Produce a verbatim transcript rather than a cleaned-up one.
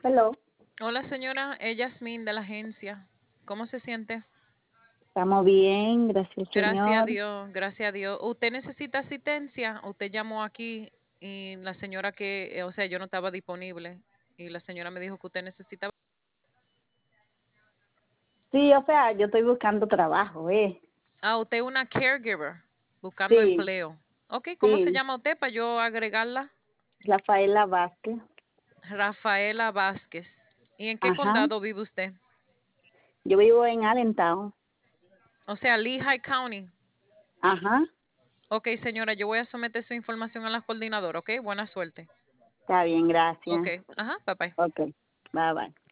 Hello, Hola señora, es Yasmín de la agencia. ¿Cómo se siente? estamos bien, gracias Gracias a Señor. Dios, gracias a Dios. ¿Usted necesita asistencia? Usted llamó aquí y la señora que, eh, o sea, yo no estaba disponible y la señora me dijo que usted necesitaba. Sí, o sea, yo estoy buscando trabajo, ¿eh? Ah, usted es una caregiver buscando Sí, empleo. Ok, ¿cómo se sí, llama usted para yo agregarla? Rafaela Vázquez. Rafaela Vázquez. ¿Y en qué Ajá, condado vive usted? yo vivo en Allentown. O sea, Lehigh County. Ajá, Ok, señora, yo voy a someter su información a la coordinadora, ok. Buena suerte. está bien, Ok, gracias. ajá, bye bye. Ok, bye bye.